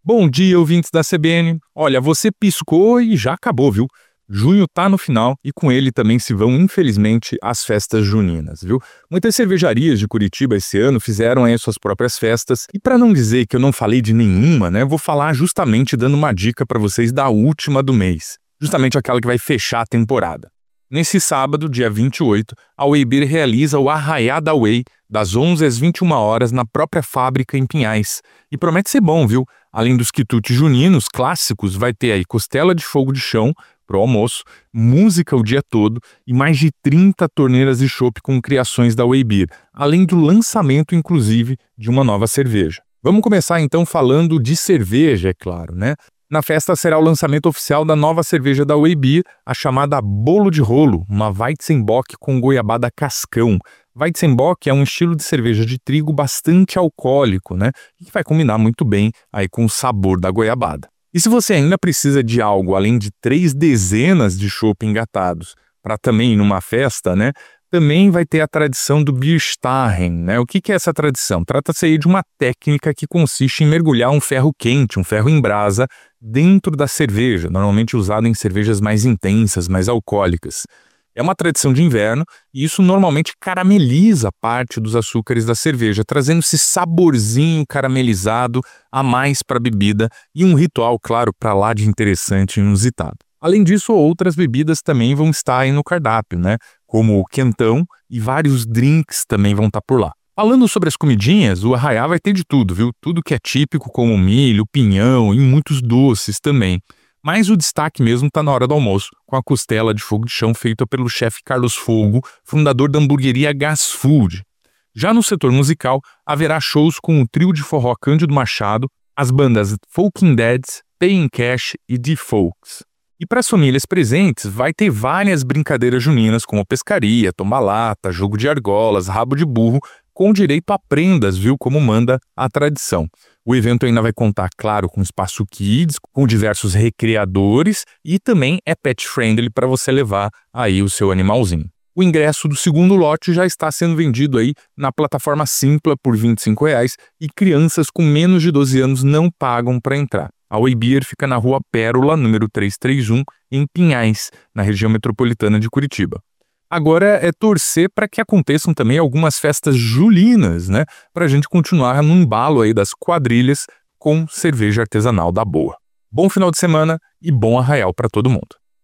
Bom dia, ouvintes da CBN. Olha, você piscou e já acabou, viu? Junho tá no final e com ele também se vão, infelizmente, as festas juninas, viu? Muitas cervejarias de Curitiba esse ano fizeram aí suas próprias festas e para não dizer que eu não falei de nenhuma, né, vou falar justamente dando uma dica para vocês da última do mês, justamente aquela que vai fechar a temporada. Nesse sábado, dia 28, a Whey Beer realiza o Arraiá da Whey, das 11 às 21 horas, na própria fábrica em Pinhais. E promete ser bom, viu? Além dos quitutes juninos clássicos, vai ter aí costela de fogo de chão pro almoço, música o dia todo e mais de 30 torneiras de chopp com criações da Whey Beer, além do lançamento, inclusive, de uma nova cerveja. Vamos começar então falando de cerveja, é claro, né? Na festa será o lançamento oficial da nova cerveja da Whey Beer, a chamada Bolo de Rolo, uma Weizenbock com goiabada cascão. Weizenbock é um estilo de cerveja de trigo bastante alcoólico, né? E que vai combinar muito bem aí com o sabor da goiabada. E se você ainda precisa de algo além de 3 dezenas de chopp engatados para também ir numa festa, né? Também vai ter a tradição do Bierstachen, né? O que é essa tradição? Trata-se aí de uma técnica que consiste em mergulhar um ferro quente, um ferro em brasa, dentro da cerveja, normalmente usado em cervejas mais intensas, mais alcoólicas. É uma tradição de inverno e isso normalmente carameliza parte dos açúcares da cerveja, trazendo esse saborzinho caramelizado a mais para a bebida e um ritual, claro, para lá de interessante e inusitado. Além disso, outras bebidas também vão estar aí no cardápio, né? Como o quentão e vários drinks também vão estar por lá. Falando sobre as comidinhas, o Arraiá vai ter de tudo, viu? Tudo que é típico, como milho, pinhão e muitos doces também. Mas o destaque mesmo está na hora do almoço, com a costela de fogo de chão feita pelo chefe Carlos Fogo, fundador da hamburgueria Gas Food. Já no setor musical, haverá shows com o trio de forró Cândido Machado, as bandas Folking Deads, Paying Cash e The Folks. E para as famílias presentes, vai ter várias brincadeiras juninas, como pescaria, tomba-lata, jogo de argolas, rabo de burro, com direito a prendas, viu, como manda a tradição. O evento ainda vai contar, claro, com espaço kids, com diversos recreadores e também é pet friendly para você levar aí o seu animalzinho. O ingresso do segundo lote já está sendo vendido aí na plataforma Simpla por R$ 25,00 e crianças com menos de 12 anos não pagam para entrar. A Whey Beer fica na Rua Pérola, número 331, em Pinhais, na região metropolitana de Curitiba. Agora é torcer para que aconteçam também algumas festas julinas, né? Para a gente continuar no embalo aí das quadrilhas com cerveja artesanal da boa. Bom final de semana e bom arraial para todo mundo.